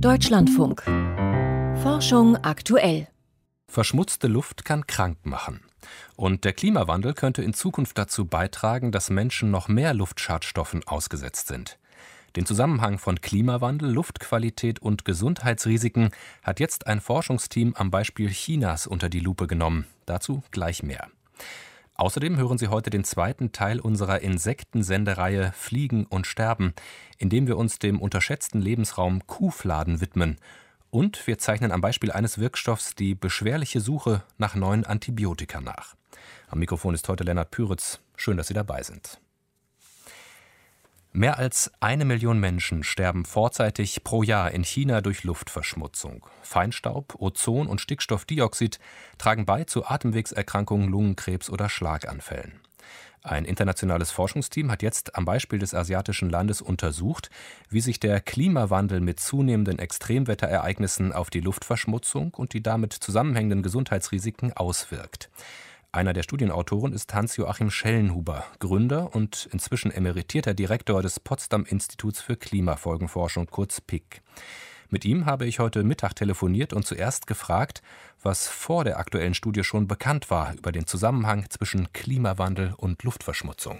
Deutschlandfunk. Forschung aktuell. Verschmutzte Luft kann krank machen. Und der Klimawandel könnte in Zukunft dazu beitragen, dass Menschen noch mehr Luftschadstoffen ausgesetzt sind. Den Zusammenhang von Klimawandel, Luftqualität und Gesundheitsrisiken hat jetzt ein Forschungsteam am Beispiel Chinas unter die Lupe genommen. Dazu gleich mehr. Außerdem hören Sie heute den zweiten Teil unserer Insektensendereihe Fliegen und Sterben, in dem wir uns dem unterschätzten Lebensraum Kuhfladen widmen. Und wir zeichnen am Beispiel eines Wirkstoffs die beschwerliche Suche nach neuen Antibiotika nach. Am Mikrofon ist heute Lennart Püritz. Schön, dass Sie dabei sind. Mehr als 1 Million Menschen sterben vorzeitig pro Jahr in China durch Luftverschmutzung. Feinstaub, Ozon und Stickstoffdioxid tragen bei zu Atemwegserkrankungen, Lungenkrebs oder Schlaganfällen. Ein internationales Forschungsteam hat jetzt am Beispiel des asiatischen Landes untersucht, wie sich der Klimawandel mit zunehmenden Extremwetterereignissen auf die Luftverschmutzung und die damit zusammenhängenden Gesundheitsrisiken auswirkt. Einer der Studienautoren ist Hans-Joachim Schellenhuber, Gründer und inzwischen emeritierter Direktor des Potsdam-Instituts für Klimafolgenforschung, kurz PIK. Mit ihm habe ich heute Mittag telefoniert und zuerst gefragt, was vor der aktuellen Studie schon bekannt war über den Zusammenhang zwischen Klimawandel und Luftverschmutzung.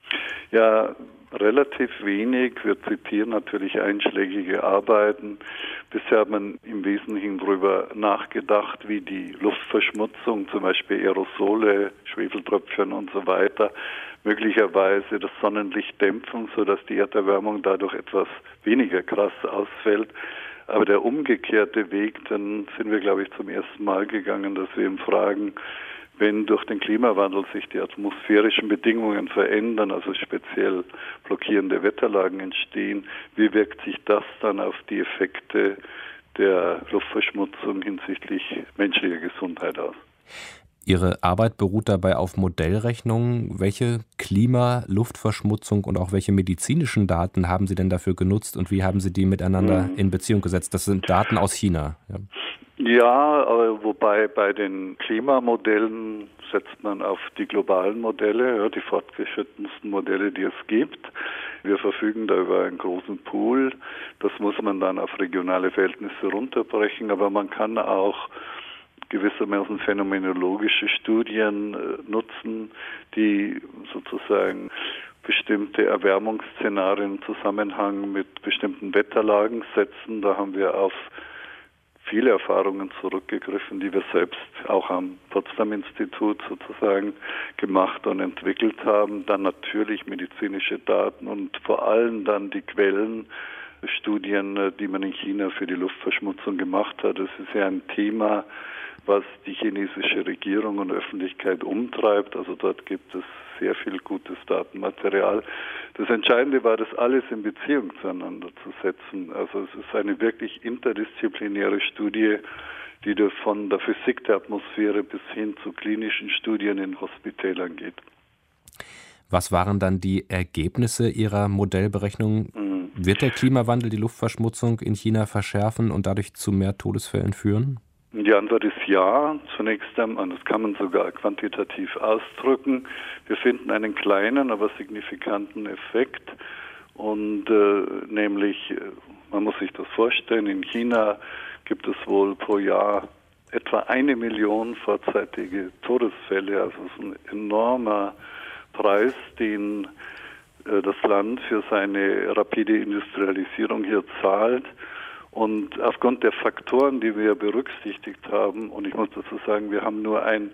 Ja, relativ wenig. Wir zitieren natürlich einschlägige Arbeiten. Bisher hat man im Wesentlichen darüber nachgedacht, wie die Luftverschmutzung, zum Beispiel Aerosole, Schwefeltröpfchen und so weiter, möglicherweise das Sonnenlicht dämpfen, sodass die Erderwärmung dadurch etwas weniger krass ausfällt. Aber der umgekehrte Weg, dann sind wir, glaube ich, zum ersten Mal gegangen, dass wir ihn fragen, wenn durch den Klimawandel sich die atmosphärischen Bedingungen verändern, also speziell blockierende Wetterlagen entstehen, wie wirkt sich das dann auf die Effekte der Luftverschmutzung hinsichtlich menschlicher Gesundheit aus? Ihre Arbeit beruht dabei auf Modellrechnungen. Welche Luftverschmutzung und auch welche medizinischen Daten haben Sie denn dafür genutzt und wie haben Sie die miteinander in Beziehung gesetzt? Das sind Daten aus China. Ja, aber wobei bei den Klimamodellen setzt man auf die globalen Modelle, die fortgeschrittensten Modelle, die es gibt. Wir verfügen da über einen großen Pool. Das muss man dann auf regionale Verhältnisse runterbrechen, aber man kann auch gewissermaßen phänomenologische Studien nutzen, die sozusagen bestimmte Erwärmungsszenarien im Zusammenhang mit bestimmten Wetterlagen setzen. Da haben wir auf viele Erfahrungen zurückgegriffen, die wir selbst auch am Potsdam-Institut sozusagen gemacht und entwickelt haben. Dann natürlich medizinische Daten und vor allem dann die Quellenstudien, die man in China für die Luftverschmutzung gemacht hat. Das ist ja ein Thema, was die chinesische Regierung und Öffentlichkeit umtreibt. Also dort gibt es sehr viel gutes Datenmaterial. Das Entscheidende war, das alles in Beziehung zueinander zu setzen. Also es ist eine wirklich interdisziplinäre Studie, die von der Physik der Atmosphäre bis hin zu klinischen Studien in Hospitälern geht. Was waren dann die Ergebnisse Ihrer Modellberechnung? Wird der Klimawandel die Luftverschmutzung in China verschärfen und dadurch zu mehr Todesfällen führen? Die Antwort ist ja. Zunächst einmal, das kann man sogar quantitativ ausdrücken. Wir finden einen kleinen, aber signifikanten Effekt. Und nämlich, man muss sich das vorstellen, in China gibt es wohl pro Jahr etwa 1 Million vorzeitige Todesfälle. Also es ist ein enormer Preis, den das Land für seine rapide Industrialisierung hier zahlt. Und aufgrund der Faktoren, die wir berücksichtigt haben, und ich muss dazu sagen, wir haben nur ein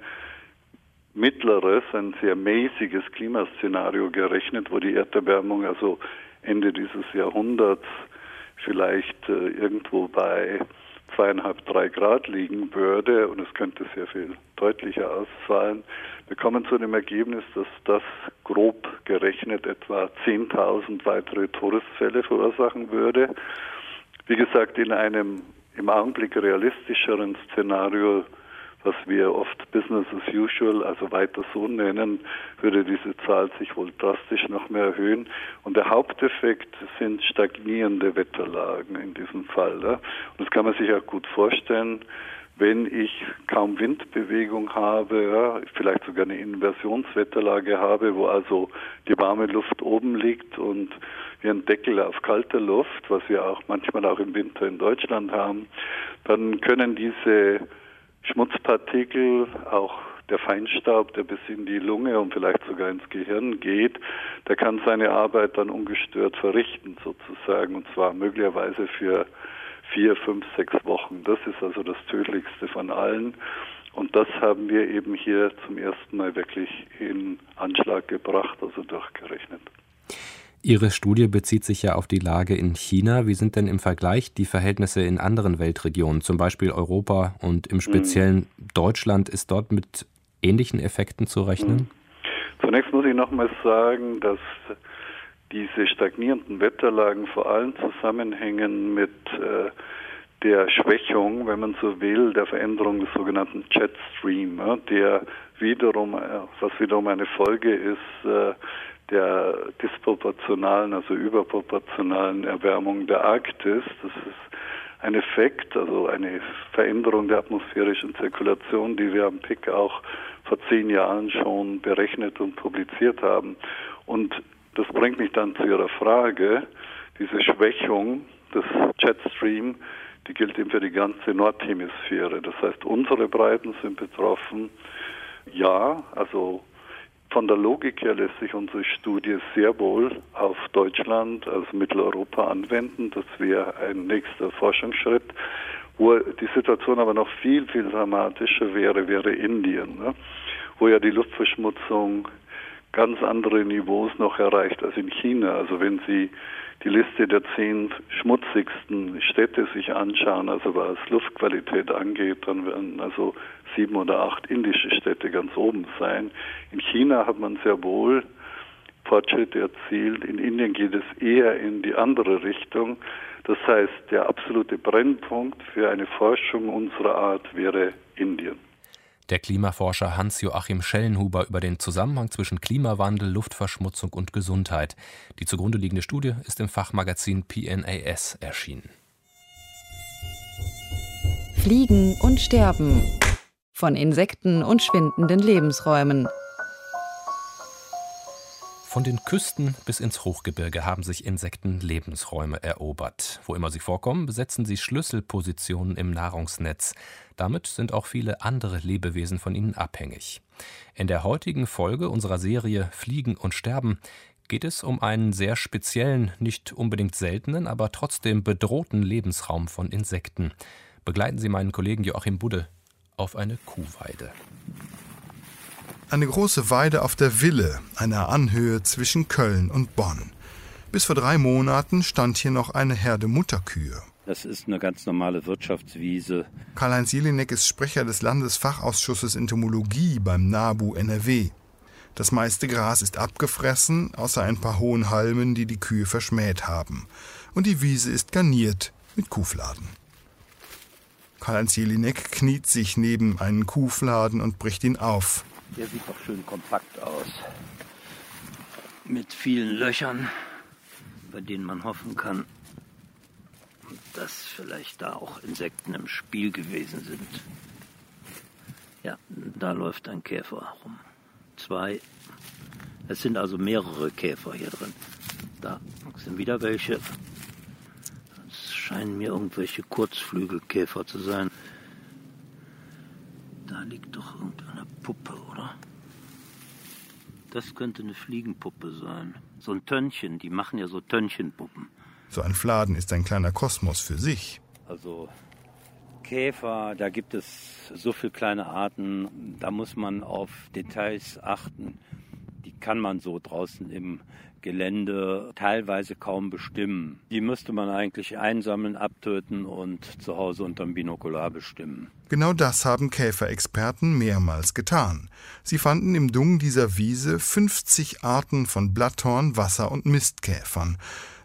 mittleres, ein sehr mäßiges Klimaszenario gerechnet, wo die Erderwärmung also Ende dieses Jahrhunderts vielleicht irgendwo bei 2,5, 3 Grad liegen würde, und es könnte sehr viel deutlicher ausfallen. Wir kommen zu dem Ergebnis, dass das grob gerechnet etwa 10.000 weitere Todesfälle verursachen würde. Wie gesagt, in einem im Augenblick realistischeren Szenario was wir oft Business as usual, also weiter so nennen, würde diese Zahl sich wohl drastisch noch mehr erhöhen. Und der Haupteffekt sind stagnierende Wetterlagen in diesem Fall. Und das kann man sich auch gut vorstellen, wenn ich kaum Windbewegung habe, vielleicht sogar eine Inversionswetterlage habe, wo also die warme Luft oben liegt und wie ein Deckel auf kalte Luft, was wir auch manchmal auch im Winter in Deutschland haben, dann können diese Schmutzpartikel, auch der Feinstaub, der bis in die Lunge und vielleicht sogar ins Gehirn geht, der kann seine Arbeit dann ungestört verrichten sozusagen, und zwar möglicherweise für 4, 5, 6 Wochen. Das ist also das Tödlichste von allen. Und das haben wir eben hier zum ersten Mal wirklich in Anschlag gebracht, also durchgerechnet. Ihre Studie bezieht sich ja auf die Lage in China. Wie sind denn im Vergleich die Verhältnisse in anderen Weltregionen, zum Beispiel Europa und im Speziellen Deutschland? Ist dort mit ähnlichen Effekten zu rechnen? Zunächst muss ich nochmals sagen, dass diese stagnierenden Wetterlagen vor allem zusammenhängen mit der Schwächung, wenn man so will, der Veränderung des sogenannten Jetstream, der wiederum, was wiederum eine Folge ist, der disproportionalen, also überproportionalen Erwärmung der Arktis. Das ist ein Effekt, also eine Veränderung der atmosphärischen Zirkulation, die wir am PIC auch vor 10 Jahren schon berechnet und publiziert haben. Und das bringt mich dann zu Ihrer Frage. Diese Schwächung des Jetstream, die gilt eben für die ganze Nordhemisphäre. Das heißt, unsere Breiten sind betroffen. Ja, also von der Logik her lässt sich unsere Studie sehr wohl auf Deutschland, also Mitteleuropa anwenden. Das wäre ein nächster Forschungsschritt. Wo die Situation aber noch viel, viel dramatischer wäre Indien, wo ja die Luftverschmutzung ganz andere Niveaus noch erreicht als in China. Also wenn Sie die Liste der 10 schmutzigsten Städte sich anschauen, also was Luftqualität angeht, dann werden also 7 oder 8 indische Städte ganz oben sein. In China hat man sehr wohl Fortschritte erzielt. In Indien geht es eher in die andere Richtung. Das heißt, der absolute Brennpunkt für eine Forschung unserer Art wäre Indien. Der Klimaforscher Hans-Joachim Schellenhuber über den Zusammenhang zwischen Klimawandel, Luftverschmutzung und Gesundheit. Die zugrunde liegende Studie ist im Fachmagazin PNAS erschienen. Fliegen und Sterben. Von Insekten und schwindenden Lebensräumen. Von den Küsten bis ins Hochgebirge haben sich Insekten Lebensräume erobert. Wo immer sie vorkommen, besetzen sie Schlüsselpositionen im Nahrungsnetz. Damit sind auch viele andere Lebewesen von ihnen abhängig. In der heutigen Folge unserer Serie Fliegen und Sterben geht es um einen sehr speziellen, nicht unbedingt seltenen, aber trotzdem bedrohten Lebensraum von Insekten. Begleiten Sie meinen Kollegen Joachim Budde auf eine Kuhweide. Eine große Weide auf der Ville, einer Anhöhe zwischen Köln und Bonn. Bis vor 3 Monaten stand hier noch eine Herde Mutterkühe. Das ist eine ganz normale Wirtschaftswiese. Karl-Heinz Jelinek ist Sprecher des Landesfachausschusses Entomologie beim NABU NRW. Das meiste Gras ist abgefressen, außer ein paar hohen Halmen, die die Kühe verschmäht haben. Und die Wiese ist garniert mit Kuhfladen. Karl-Heinz Jelinek kniet sich neben einen Kuhfladen und bricht ihn auf. Der sieht doch schön kompakt aus. Mit vielen Löchern, bei denen man hoffen kann, dass vielleicht da auch Insekten im Spiel gewesen sind. Ja, da läuft ein Käfer rum. 2. Es sind also mehrere Käfer hier drin. Da sind wieder welche. Es scheinen mir irgendwelche Kurzflügelkäfer zu sein. Da liegt doch irgendeine Puppe, oder? Das könnte eine Fliegenpuppe sein. So ein Tönnchen, die machen ja so Tönnchenpuppen. So ein Fladen ist ein kleiner Kosmos für sich. Also Käfer, da gibt es so viele kleine Arten, da muss man auf Details achten. Die kann man so draußen im Gelände teilweise kaum bestimmen. Die müsste man eigentlich einsammeln, abtöten und zu Hause unterm Binokular bestimmen. Genau das haben Käferexperten mehrmals getan. Sie fanden im Dung dieser Wiese 50 Arten von Blatthorn-, Wasser- und Mistkäfern.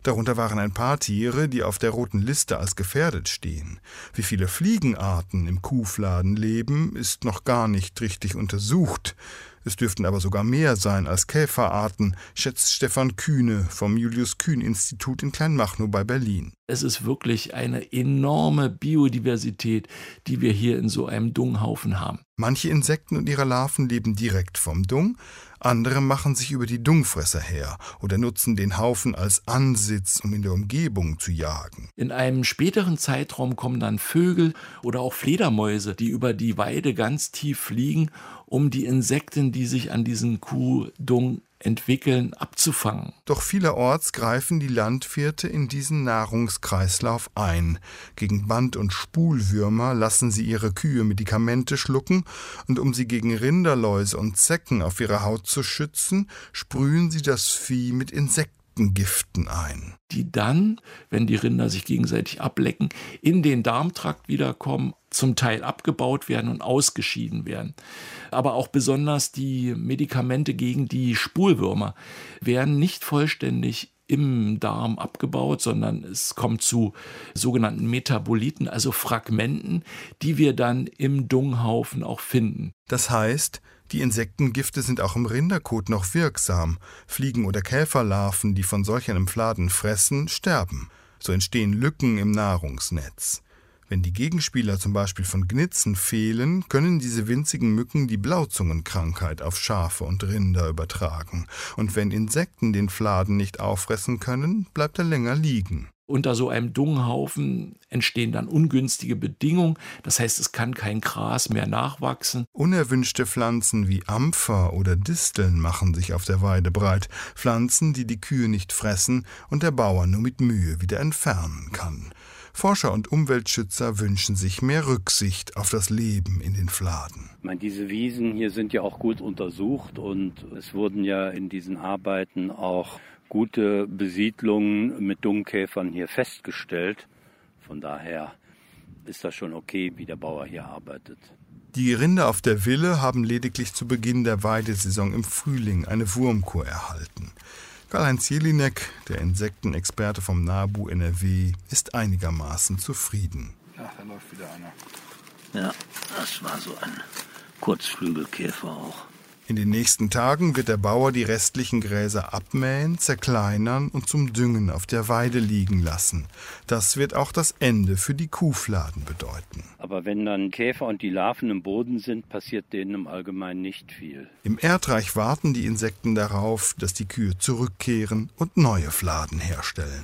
Darunter waren ein paar Tiere, die auf der roten Liste als gefährdet stehen. Wie viele Fliegenarten im Kuhfladen leben, ist noch gar nicht richtig untersucht. Es dürften aber sogar mehr sein als Käferarten, schätzt Stefan Kühne vom Julius-Kühn-Institut in Kleinmachnow bei Berlin. Es ist wirklich eine enorme Biodiversität, die wir hier in so einem Dunghaufen haben. Manche Insekten und ihre Larven leben direkt vom Dung, andere machen sich über die Dungfresser her oder nutzen den Haufen als Ansitz, um in der Umgebung zu jagen. In einem späteren Zeitraum kommen dann Vögel oder auch Fledermäuse, die über die Weide ganz tief fliegen, um die Insekten, die sich an diesen Kuhdung entwickeln, abzufangen. Doch vielerorts greifen die Landwirte in diesen Nahrungskreislauf ein. Gegen Band- und Spulwürmer lassen sie ihre Kühe Medikamente schlucken und um sie gegen Rinderläuse und Zecken auf ihrer Haut zu schützen, sprühen sie das Vieh mit Insektengiften ein. Die dann, wenn die Rinder sich gegenseitig ablecken, in den Darmtrakt wiederkommen, zum Teil abgebaut werden und ausgeschieden werden. Aber auch besonders die Medikamente gegen die Spulwürmer werden nicht vollständig im Darm abgebaut, sondern es kommt zu sogenannten Metaboliten, also Fragmenten, die wir dann im Dunghaufen auch finden. Das heißt, die Insektengifte sind auch im Rinderkot noch wirksam. Fliegen- oder Käferlarven, die von solch einem Fladen fressen, sterben. So entstehen Lücken im Nahrungsnetz. Wenn die Gegenspieler zum Beispiel von Gnitzen fehlen, können diese winzigen Mücken die Blauzungenkrankheit auf Schafe und Rinder übertragen. Und wenn Insekten den Fladen nicht auffressen können, bleibt er länger liegen. Unter so einem Dunghaufen entstehen dann ungünstige Bedingungen. Das heißt, es kann kein Gras mehr nachwachsen. Unerwünschte Pflanzen wie Ampfer oder Disteln machen sich auf der Weide breit. Pflanzen, die die Kühe nicht fressen und der Bauer nur mit Mühe wieder entfernen kann. Forscher und Umweltschützer wünschen sich mehr Rücksicht auf das Leben in den Fladen. Ich meine, diese Wiesen hier sind ja auch gut untersucht und es wurden ja in diesen Arbeiten auch gute Besiedlungen mit Dungkäfern hier festgestellt. Von daher ist das schon okay, wie der Bauer hier arbeitet. Die Rinder auf der Ville haben lediglich zu Beginn der Weidesaison im Frühling eine Wurmkur erhalten. Karl-Heinz Jelinek, der Insektenexperte vom NABU NRW, ist einigermaßen zufrieden. Ja, da läuft wieder einer. Ja, das war so ein Kurzflügelkäfer auch. In den nächsten Tagen wird der Bauer die restlichen Gräser abmähen, zerkleinern und zum Düngen auf der Weide liegen lassen. Das wird auch das Ende für die Kuhfladen bedeuten. Aber wenn dann Käfer und die Larven im Boden sind, passiert denen im Allgemeinen nicht viel. Im Erdreich warten die Insekten darauf, dass die Kühe zurückkehren und neue Fladen herstellen.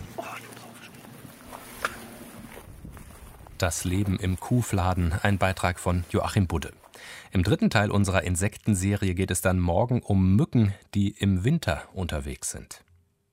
Das Leben im Kuhfladen, ein Beitrag von Joachim Budde. Im dritten Teil unserer Insektenserie geht es dann morgen um Mücken, die im Winter unterwegs sind.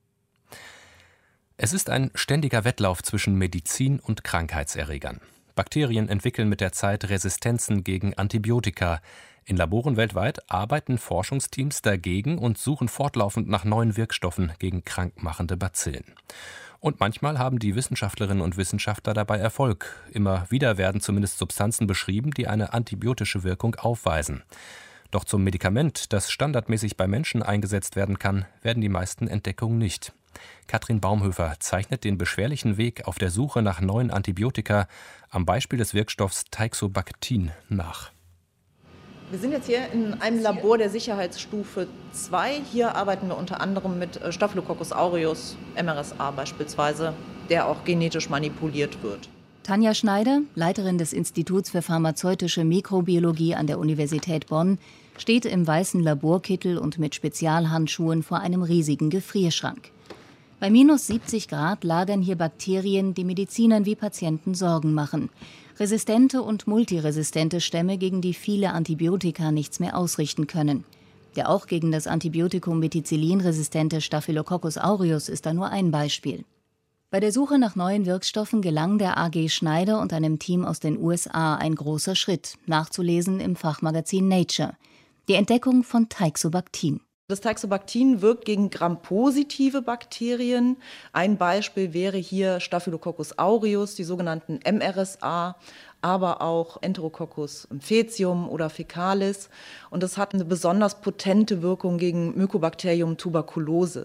Es ist ein ständiger Wettlauf zwischen Medizin und Krankheitserregern. Bakterien entwickeln mit der Zeit Resistenzen gegen Antibiotika. In Laboren weltweit arbeiten Forschungsteams dagegen und suchen fortlaufend nach neuen Wirkstoffen gegen krankmachende Bazillen. Und manchmal haben die Wissenschaftlerinnen und Wissenschaftler dabei Erfolg. Immer wieder werden zumindest Substanzen beschrieben, die eine antibiotische Wirkung aufweisen. Doch zum Medikament, das standardmäßig bei Menschen eingesetzt werden kann, werden die meisten Entdeckungen nicht. Katrin Baumhöfer zeichnet den beschwerlichen Weg auf der Suche nach neuen Antibiotika am Beispiel des Wirkstoffs Teixobactin nach. Wir sind jetzt hier in einem Labor der Sicherheitsstufe 2. Hier arbeiten wir unter anderem mit Staphylococcus aureus, MRSA beispielsweise, der auch genetisch manipuliert wird. Tanja Schneider, Leiterin des Instituts für pharmazeutische Mikrobiologie an der Universität Bonn, steht im weißen Laborkittel und mit Spezialhandschuhen vor einem riesigen Gefrierschrank. Bei minus 70 Grad lagern hier Bakterien, die Medizinern wie Patienten Sorgen machen. Resistente und multiresistente Stämme, gegen die viele Antibiotika nichts mehr ausrichten können. Der auch gegen das Antibiotikum Methicillin resistente Staphylococcus aureus ist da nur ein Beispiel. Bei der Suche nach neuen Wirkstoffen gelang der AG Schneider und einem Team aus den USA ein großer Schritt, nachzulesen im Fachmagazin Nature. Die Entdeckung von Teixobactin. Das Teixobactin wirkt gegen Gram-positive Bakterien. Ein Beispiel wäre hier Staphylococcus aureus, die sogenannten MRSA, aber auch Enterococcus faecium oder fecalis. Und das hat eine besonders potente Wirkung gegen Mycobacterium tuberculosis.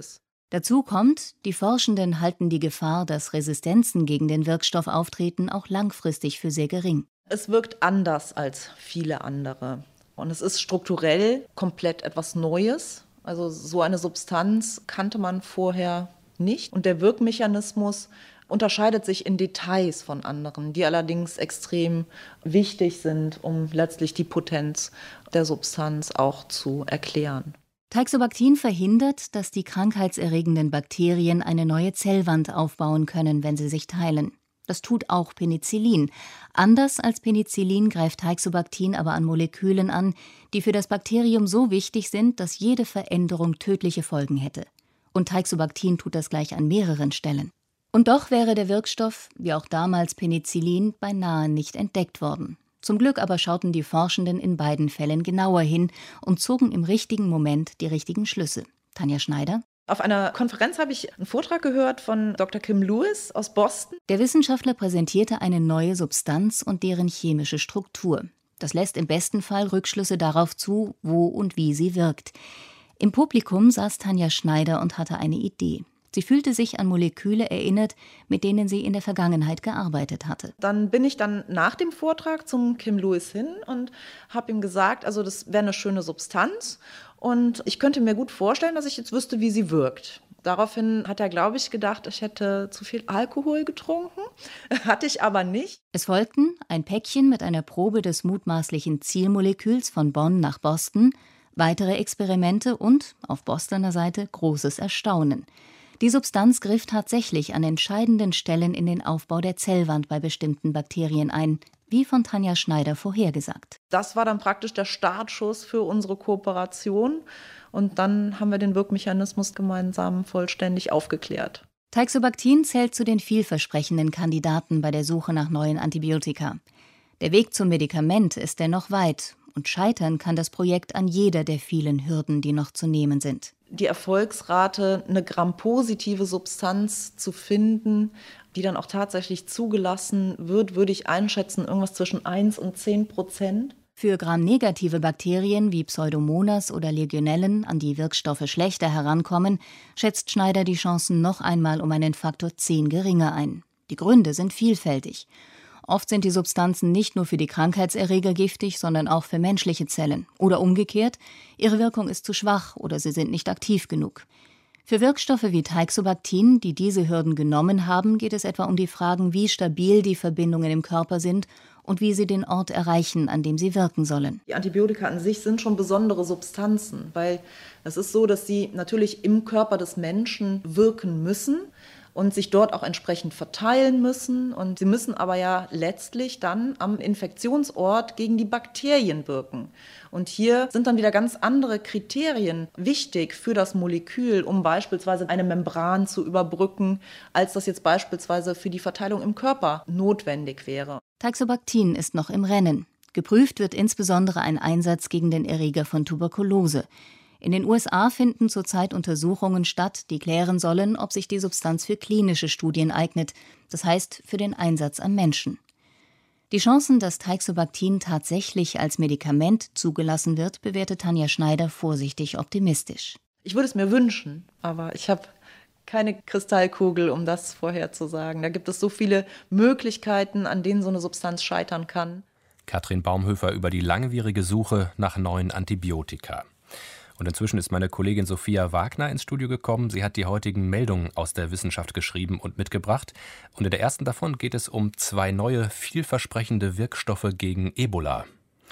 Dazu kommt, die Forschenden halten die Gefahr, dass Resistenzen gegen den Wirkstoff auftreten, auch langfristig für sehr gering. Es wirkt anders als viele andere. Und es ist strukturell komplett etwas Neues. Also so eine Substanz kannte man vorher nicht. Und der Wirkmechanismus unterscheidet sich in Details von anderen, die allerdings extrem wichtig sind, um letztlich die Potenz der Substanz auch zu erklären. Teixobactin verhindert, dass die krankheitserregenden Bakterien eine neue Zellwand aufbauen können, wenn sie sich teilen. Das tut auch Penicillin. Anders als Penicillin greift Teixobactin aber an Molekülen an, die für das Bakterium so wichtig sind, dass jede Veränderung tödliche Folgen hätte. Und Teixobactin tut das gleich an mehreren Stellen. Und doch wäre der Wirkstoff, wie auch damals Penicillin, beinahe nicht entdeckt worden. Zum Glück aber schauten die Forschenden in beiden Fällen genauer hin und zogen im richtigen Moment die richtigen Schlüsse. Tanja Schneider. Auf einer Konferenz habe ich einen Vortrag gehört von Dr. Kim Lewis aus Boston. Der Wissenschaftler präsentierte eine neue Substanz und deren chemische Struktur. Das lässt im besten Fall Rückschlüsse darauf zu, wo und wie sie wirkt. Im Publikum saß Tanja Schneider und hatte eine Idee. Sie fühlte sich an Moleküle erinnert, mit denen sie in der Vergangenheit gearbeitet hatte. Dann bin ich nach dem Vortrag zum Kim Lewis hin und habe ihm gesagt, also das wäre eine schöne Substanz und ich könnte mir gut vorstellen, dass ich jetzt wüsste, wie sie wirkt. Daraufhin hat er, glaube ich, gedacht, ich hätte zu viel Alkohol getrunken. Hatte ich aber nicht. Es folgten ein Päckchen mit einer Probe des mutmaßlichen Zielmoleküls von Bonn nach Boston, weitere Experimente und, auf Bostoner Seite, großes Erstaunen. Die Substanz griff tatsächlich an entscheidenden Stellen in den Aufbau der Zellwand bei bestimmten Bakterien ein, wie von Tanja Schneider vorhergesagt. Das war dann praktisch der Startschuss für unsere Kooperation und dann haben wir den Wirkmechanismus gemeinsam vollständig aufgeklärt. Teixobactin zählt zu den vielversprechenden Kandidaten bei der Suche nach neuen Antibiotika. Der Weg zum Medikament ist dennoch weit und scheitern kann das Projekt an jeder der vielen Hürden, die noch zu nehmen sind. Die Erfolgsrate, eine grampositive Substanz zu finden, die dann auch tatsächlich zugelassen wird, würde ich einschätzen, irgendwas zwischen 1 und 10%. Für gramnegative Bakterien wie Pseudomonas oder Legionellen, an die Wirkstoffe schlechter herankommen, schätzt Schneider die Chancen noch einmal um einen Faktor 10 geringer ein. Die Gründe sind vielfältig. Oft sind die Substanzen nicht nur für die Krankheitserreger giftig, sondern auch für menschliche Zellen. Oder umgekehrt, ihre Wirkung ist zu schwach oder sie sind nicht aktiv genug. Für Wirkstoffe wie Teixobactin, die diese Hürden genommen haben, geht es etwa um die Fragen, wie stabil die Verbindungen im Körper sind und wie sie den Ort erreichen, an dem sie wirken sollen. Die Antibiotika an sich sind schon besondere Substanzen, weil es ist so, dass sie natürlich im Körper des Menschen wirken müssen und sich dort auch entsprechend verteilen müssen. Und sie müssen aber ja letztlich dann am Infektionsort gegen die Bakterien wirken. Und hier sind dann wieder ganz andere Kriterien wichtig für das Molekül, um beispielsweise eine Membran zu überbrücken, als das jetzt beispielsweise für die Verteilung im Körper notwendig wäre. Teixobactin ist noch im Rennen. Geprüft wird insbesondere ein Einsatz gegen den Erreger von Tuberkulose. In den USA finden zurzeit Untersuchungen statt, die klären sollen, ob sich die Substanz für klinische Studien eignet, das heißt für den Einsatz am Menschen. Die Chancen, dass Teixobactin tatsächlich als Medikament zugelassen wird, bewertet Tanja Schneider vorsichtig optimistisch. Ich würde es mir wünschen, aber ich habe keine Kristallkugel, um das vorherzusagen. Da gibt es so viele Möglichkeiten, an denen so eine Substanz scheitern kann. Katrin Baumhöfer über die langwierige Suche nach neuen Antibiotika. Und inzwischen ist meine Kollegin Sophia Wagner ins Studio gekommen. Sie hat die heutigen Meldungen aus der Wissenschaft geschrieben und mitgebracht. Und in der ersten davon geht es um 2 neue, vielversprechende Wirkstoffe gegen Ebola.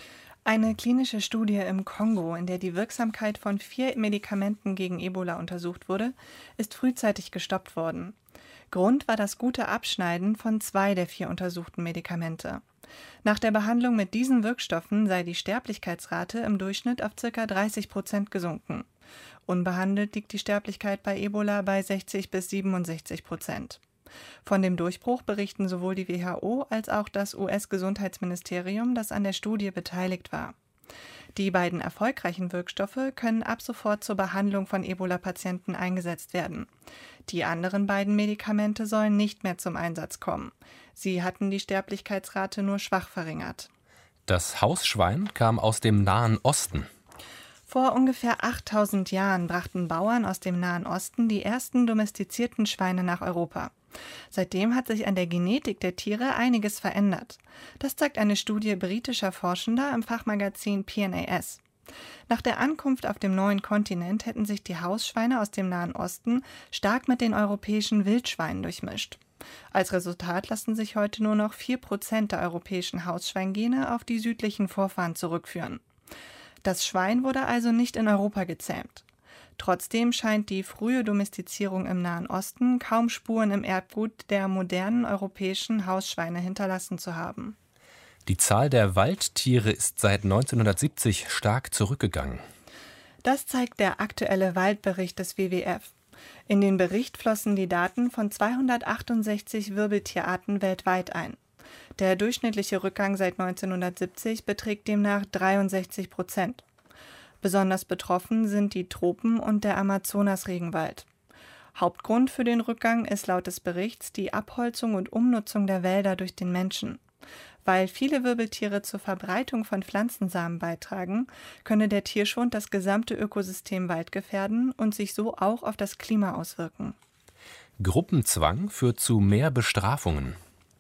Eine klinische Studie im Kongo, in der die Wirksamkeit von 4 Medikamenten gegen Ebola untersucht wurde, ist frühzeitig gestoppt worden. Grund war das gute Abschneiden von 2 der 4 untersuchten Medikamente. Nach der Behandlung mit diesen Wirkstoffen sei die Sterblichkeitsrate im Durchschnitt auf ca. 30% gesunken. Unbehandelt liegt die Sterblichkeit bei Ebola bei 60 bis 67%. Von dem Durchbruch berichten sowohl die WHO als auch das US-Gesundheitsministerium, das an der Studie beteiligt war. Die beiden erfolgreichen Wirkstoffe können ab sofort zur Behandlung von Ebola-Patienten eingesetzt werden. Die anderen beiden Medikamente sollen nicht mehr zum Einsatz kommen. Sie hatten die Sterblichkeitsrate nur schwach verringert. Das Hausschwein kam aus dem Nahen Osten. Vor ungefähr 8000 Jahren brachten Bauern aus dem Nahen Osten die ersten domestizierten Schweine nach Europa. Seitdem hat sich an der Genetik der Tiere einiges verändert. Das zeigt eine Studie britischer Forschender im Fachmagazin PNAS. Nach der Ankunft auf dem neuen Kontinent hätten sich die Hausschweine aus dem Nahen Osten stark mit den europäischen Wildschweinen durchmischt. Als Resultat lassen sich heute nur noch 4% der europäischen Hausschweingene auf die südlichen Vorfahren zurückführen. Das Schwein wurde also nicht in Europa gezähmt. Trotzdem scheint die frühe Domestizierung im Nahen Osten kaum Spuren im Erbgut der modernen europäischen Hausschweine hinterlassen zu haben. Die Zahl der Waldtiere ist seit 1970 stark zurückgegangen. Das zeigt der aktuelle Waldbericht des WWF. In den Bericht flossen die Daten von 268 Wirbeltierarten weltweit ein. Der durchschnittliche Rückgang seit 1970 beträgt demnach 63%. Besonders betroffen sind die Tropen und der Amazonas-Regenwald. Hauptgrund für den Rückgang ist laut des Berichts die Abholzung und Umnutzung der Wälder durch den Menschen. Weil viele Wirbeltiere zur Verbreitung von Pflanzensamen beitragen, könne der Tierschwund das gesamte Ökosystem Wald gefährden und sich so auch auf das Klima auswirken. Gruppenzwang führt zu mehr Bestrafungen.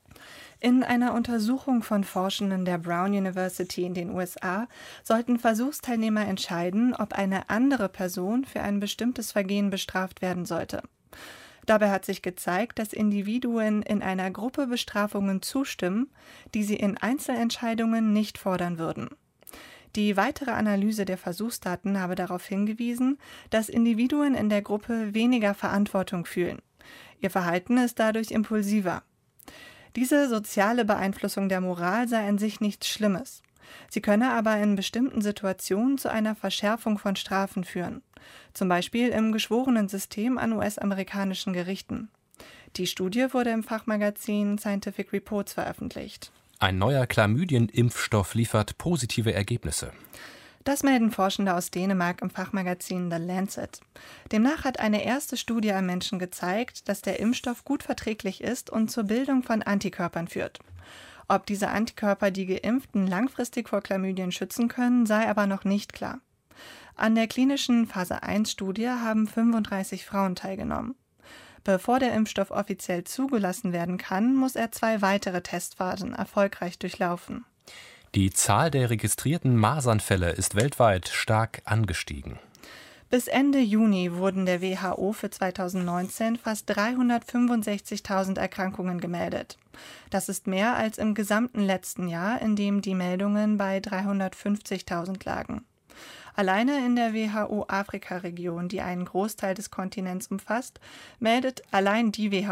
In einer Untersuchung von Forschenden der Brown University in den USA sollten Versuchsteilnehmer entscheiden, ob eine andere Person für ein bestimmtes Vergehen bestraft werden sollte. Dabei hat sich gezeigt, dass Individuen in einer Gruppe Bestrafungen zustimmen, die sie in Einzelentscheidungen nicht fordern würden. Die weitere Analyse der Versuchsdaten habe darauf hingewiesen, dass Individuen in der Gruppe weniger Verantwortung fühlen. Ihr Verhalten ist dadurch impulsiver. Diese soziale Beeinflussung der Moral sei an sich nichts Schlimmes. Sie könne aber in bestimmten Situationen zu einer Verschärfung von Strafen führen, zum Beispiel im Geschworenensystem an US-amerikanischen Gerichten. Die Studie wurde im Fachmagazin Scientific Reports veröffentlicht. Ein neuer Chlamydien-Impfstoff liefert positive Ergebnisse. Das melden Forschende aus Dänemark im Fachmagazin The Lancet. Demnach hat eine erste Studie am Menschen gezeigt, dass der Impfstoff gut verträglich ist und zur Bildung von Antikörpern führt. Ob diese Antikörper die Geimpften langfristig vor Chlamydien schützen können, sei aber noch nicht klar. An der klinischen Phase-1-Studie haben 35 Frauen teilgenommen. Bevor der Impfstoff offiziell zugelassen werden kann, muss er 2 weitere Testphasen erfolgreich durchlaufen. Die Zahl der registrierten Masernfälle ist weltweit stark angestiegen. Bis Ende Juni wurden der WHO für 2019 fast 365.000 Erkrankungen gemeldet. Das ist mehr als im gesamten letzten Jahr, in dem die Meldungen bei 350.000 lagen. Alleine in der WHO-Afrika-Region, die einen Großteil des Kontinents umfasst, meldet einen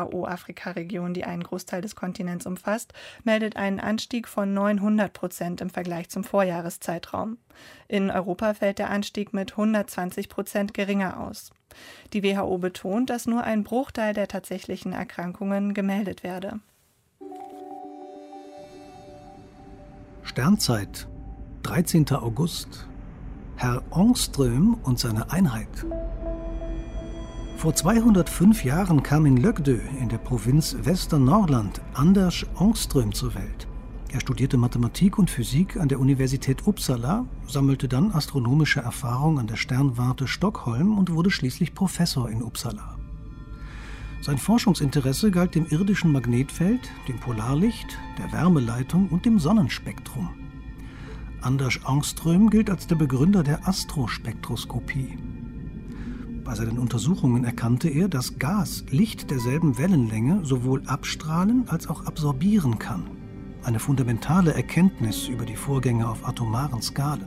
Anstieg von 900% im Vergleich zum Vorjahreszeitraum. In Europa fällt der Anstieg mit 120% geringer aus. Die WHO betont, dass nur ein Bruchteil der tatsächlichen Erkrankungen gemeldet werde. Sternzeit, 13. August. Herr Ångström und seine Einheit. Vor 205 Jahren kam in Lögdö in der Provinz Västernorrland Anders Ångström zur Welt. Er studierte Mathematik und Physik an der Universität Uppsala, sammelte dann astronomische Erfahrung an der Sternwarte Stockholm und wurde schließlich Professor in Uppsala. Sein Forschungsinteresse galt dem irdischen Magnetfeld, dem Polarlicht, der Wärmeleitung und dem Sonnenspektrum. Anders Ångström gilt als der Begründer der Astrospektroskopie. Bei seinen Untersuchungen erkannte er, dass Gas Licht derselben Wellenlänge sowohl abstrahlen als auch absorbieren kann. Eine fundamentale Erkenntnis über die Vorgänge auf atomaren Skalen.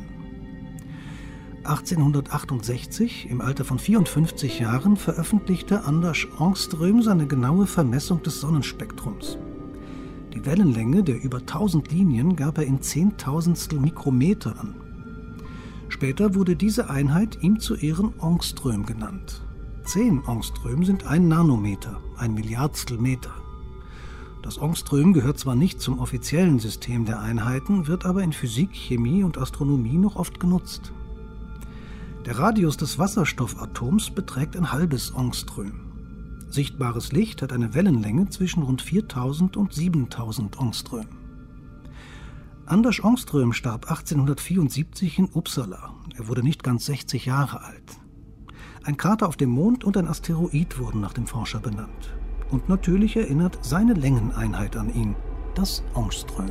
1868, im Alter von 54 Jahren, veröffentlichte Anders Ångström seine genaue Vermessung des Sonnenspektrums. Die Wellenlänge der über 1000 Linien gab er in 10.000stel Mikrometer an. Später wurde diese Einheit ihm zu Ehren Ångström genannt. 10 Ångström sind 1 Nanometer, 1 Milliardstel Meter. Das Ångström gehört zwar nicht zum offiziellen System der Einheiten, wird aber in Physik, Chemie und Astronomie noch oft genutzt. Der Radius des Wasserstoffatoms beträgt ein halbes Ångström. Sichtbares Licht hat eine Wellenlänge zwischen rund 4000 und 7000 Ångström. Anders Ångström starb 1874 in Uppsala. Er wurde nicht ganz 60 Jahre alt. Ein Krater auf dem Mond und ein Asteroid wurden nach dem Forscher benannt. Und natürlich erinnert seine Längeneinheit an ihn, das Ångström.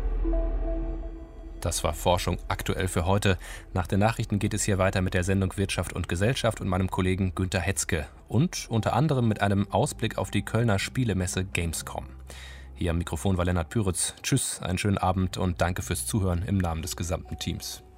Das war Forschung aktuell für heute. Nach den Nachrichten geht es hier weiter mit der Sendung Wirtschaft und Gesellschaft und meinem Kollegen Günter Hetzke. Und unter anderem mit einem Ausblick auf die Kölner Spielemesse Gamescom. Hier am Mikrofon war Lennart Püritz. Tschüss, einen schönen Abend und danke fürs Zuhören im Namen des gesamten Teams.